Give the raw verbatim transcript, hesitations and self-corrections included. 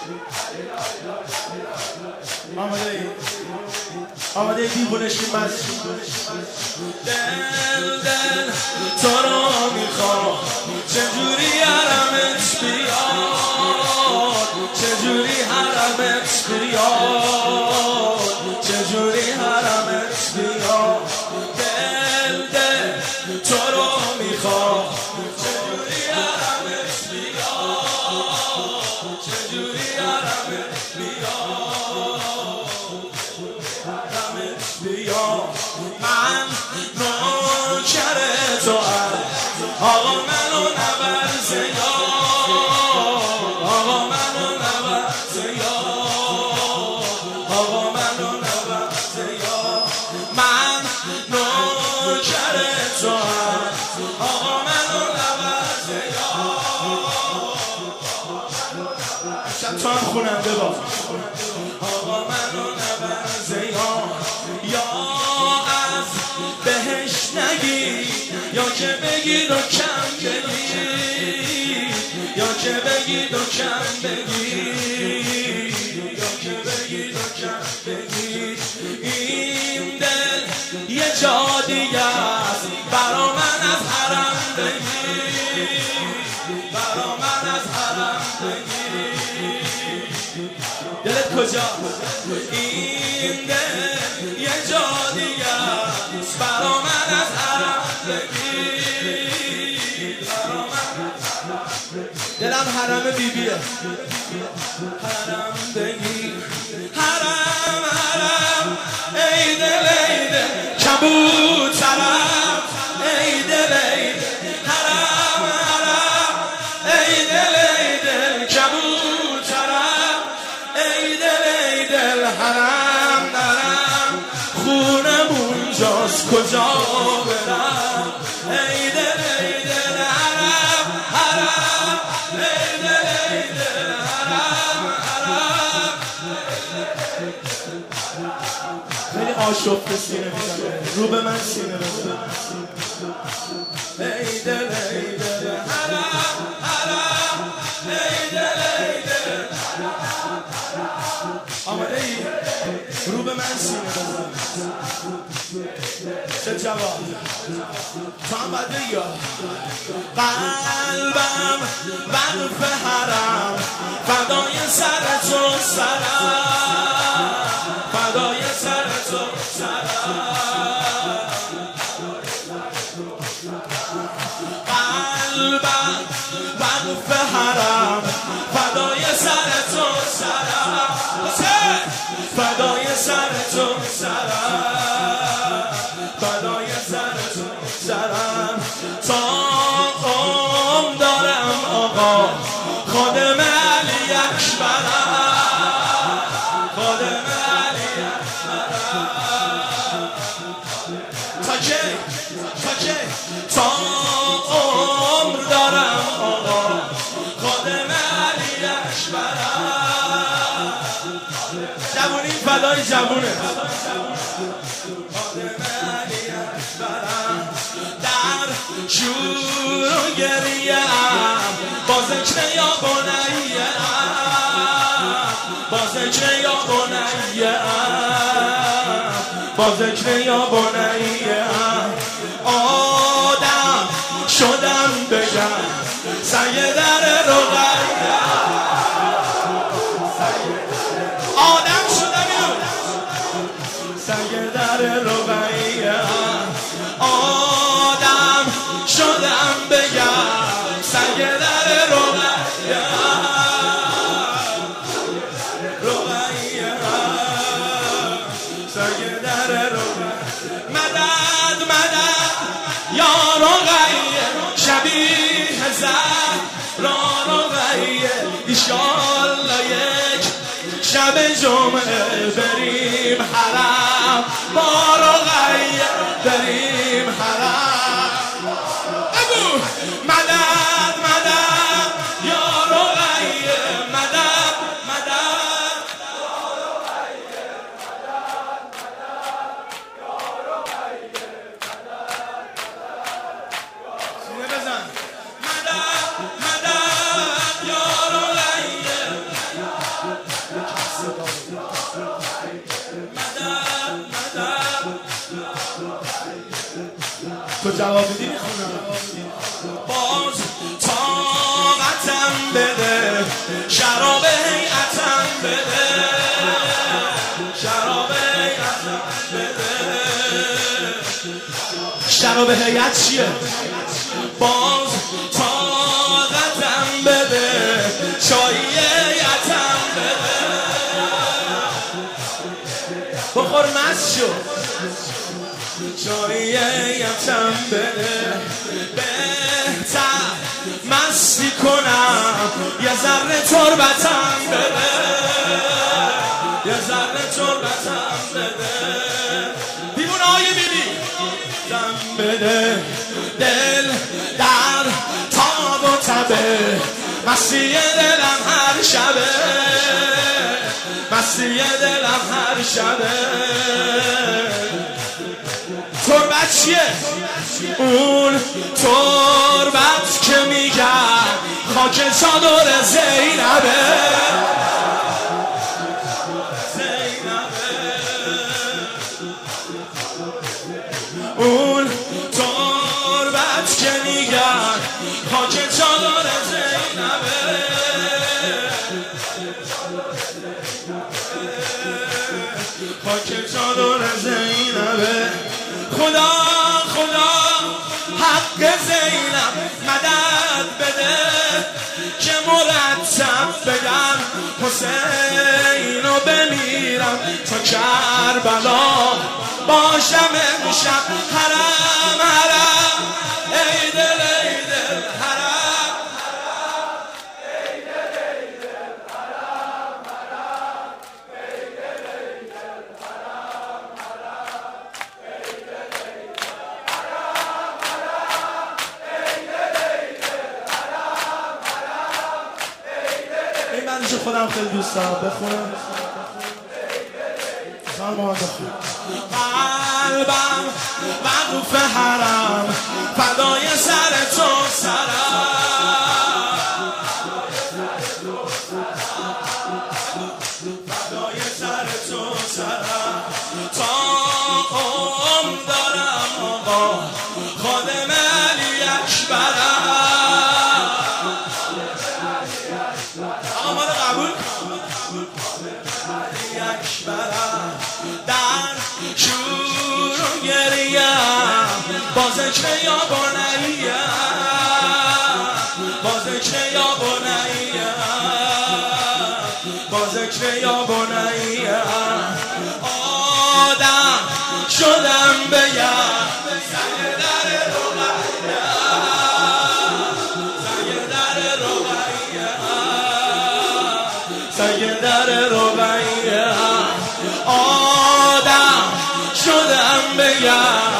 آماده ای آماده دیوونه شیم بس دل دل تو رو میخوام چجوری حرمت بیاد چجوری حرمت بیاد چجوری حرمت بیاد دل دل تو رو میخوام چجوری حرمت بیاد چجوری حرمت بیاد من نوکر تو هم آقا منو نبر زیاد آقا منو نبر زیاد آقا منو نبر زیاد من نوکر تو هم آقا منو نبر زیاد شب تو هم خوننده باز آقا منو نبر زیاد یا از بهش نگی یا که بگید و کم بگید یا که بگید و کم بگید یا که بگید و کم بگید این دل یه جا دیگه است برا من از حرم بگید برا من از حرم بگید دلت کجا این دل یه جا دیگه است برا من از حرم بگیر برا من دلم حرم بیبیه حرم بگیر حرم حرم ای دل ای دل کبوترم ای دل ای دل حرم حرم ای دل ای دل کبوترم ای دل ای دل حرم درم خونم اونجاست کجا برم ای دل ای دل حرم حرم ای دل ای دل حرم حرم خیلی آشفته سینه میزنه رو به من سینه بزن ای دل ای دل حرم حرم ای دل ای دل آماده ای رو به من سینه بزن چه جواب تو هم بده یا قلبم وقف حرم فدای سر تو سرم فدای سر تو سرم قلبم وقف حرم فدای سر تو سرم فدای سر تو سرم فدای سر تو سرم تا قوم دارم آقا خادم علی اکبرم خادم علی اکبرم تا که تا که تا عمر دارم آقا خادم علی اکبرم جوونی فدای جوونه خادم علی اکبرم در شور و گریم با ذکر یا بنیم با ذکر یا بنیم با ذکر یا بنیم آدم شدم بگم سنگ در رقیه آدم شدم سنگ در رقیه آدم شدم بگم سنگ در رقیه رقیه سنگ در رقیه مدد مدد یا رقیه شبیه زهرا رقیه ایشالله یک شب جمعه بریم حرم با رقیه بریم حرم ابو مدد مدد یا رقیه مدد مدد سینه بزن مدد مدد یا رقیه جواب میدی میخونم. باز طاقتم بده، شراب هیئتم بده، شراب هیئتم بده. شراب هیئت چیه؟ باز طاقتم بده، چای هیئتم بده. بخور مست شو، چای هیئتم بده. بهتر مستی کنم، یه ذره تربتم بده، یه ذره تربتم بده. دیوونه‌های بیبی دم بده، دل در تاب و تبه، مستی دلم هر شبه، مستی دلم هر شبه. تربت چیه؟ اون تربت که میگن خاک چادر زینبه، زینبه. اون تربت که میگن خاک چادر زینبه، خاک چادر زینبه. خدا خدا حق زینب مدد بده، که مرتب بگم حسینو بمیرم، تا کربلا باشم امشب. حرم حرم ای دل ای دل حرم، ای دل ای دل حرم حرم، ای دل ای دل حرم حرم، ای دل ای دل حرم حرم، ای دل ای دل حرم حرم، ای دل. این بندش خودم خیلی دوست دارم بخونم. قلبم وقف حرم، فدای سر تو سرم، فدای سر تو سرم. تا عمر دارم آقا خادم علی اکبرم. آماده قبول علی اکبرم. در شور و گریم با ذکر یا بنیم، با ذکر یا بنیم، با ذکر یا بنیم. آدم شدم بگم سنگ در رقیه، سنگ در رقیه، سنگ در رقیه. آدم شدم بگم